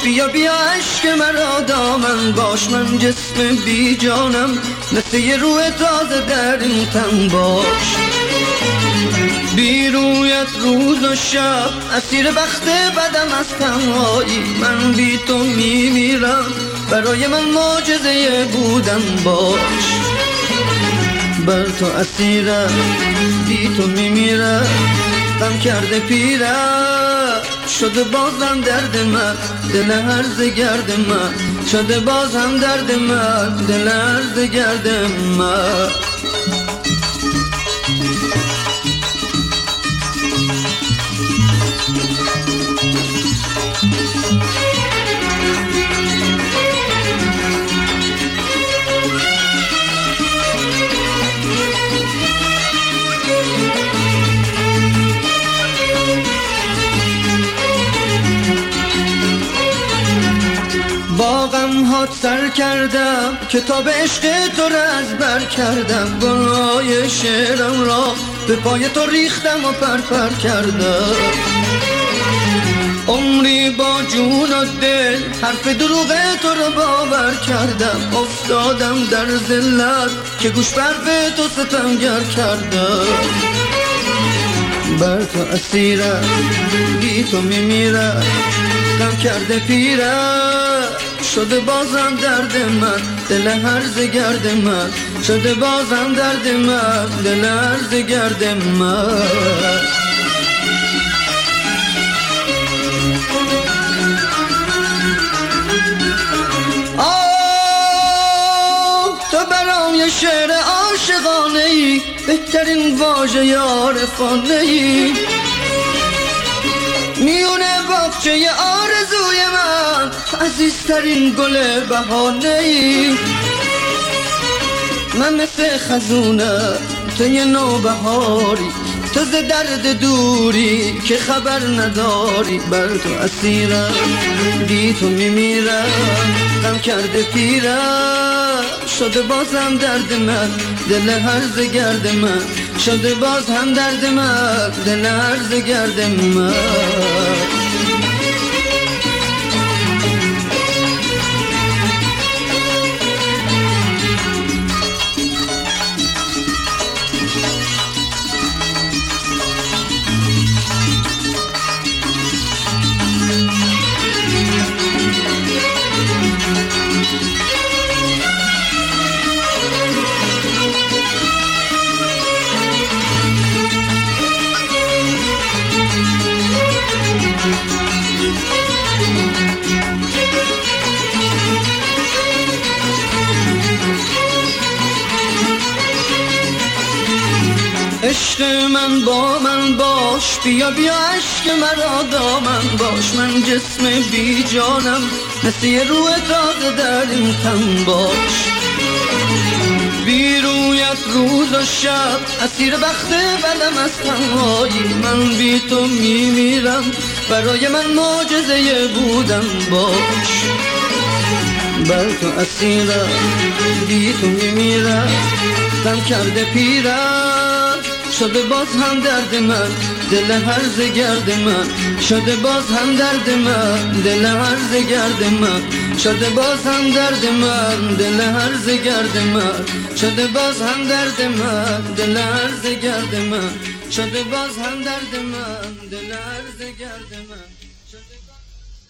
بیا بیا عشق مرا دامن باش، من جسم بی جانم مثل یه روح تازه در این تن باش. بی رویت روز و شب اسیر بخت بدم از تنهایی، من بی تو میمیرم برای من معجزه بودن باش. بر تو اسیرم بی تو میمیرم، غم کرده پیرم شده بازم درد من، دل هرزه گرد من شده بازم درد من، دل هرزه گرد من. با غم هات سر کردم کتاب عشق تو را از بر کردم، گناه شعرم را به پای تو ریختم و پر کردم. عمری با جون و دل حرف دروغ تو رو باور کردم، افتادم در ذلت که گوش برف تو ستمگر کردم. بر تو اسیرم بی تو میمیرم، غم کرده پیرم شده بازم درد من، دل هرزه گرد من شده بازم درد من، دل هرزه گرد من. تو برام یه شعر عاشقانه ای، بهترین واژه عارفانه ای، میونه باغچه آرزوی من، عزیزترین گل بهانه ای. من مثل خزونم تو یه نوبهاری، تو ز درد دوری که خبر نداری. بر تو اسیرم بی تو میمیرم، غم کرده پیرم شده بازم درد من، دل هرزه گرد من شده باز هم درد من، دل هرزه گرد من. عشق من با من باش، بیا بیا عشق مرا دامن باش، من جسم بی جانم مثل یه روح تازه در این تن باش. بی رویت روز و شب اسیر بخت بدم از تنهایی، من بی تو میمیرم برای من معجزه بودن باش. بر تو اسیرم بی تو میمیرم، غم کرده پیرم شده باز هم درد من، دل هرزه گرد من شده باز هم درد من، دل هرزه گرد من شده باز هم درد من، دل هرزه گرد من شده باز هم درد من، دل هرزه گرد من شده باز هم درد من، دل هرزه گرد من.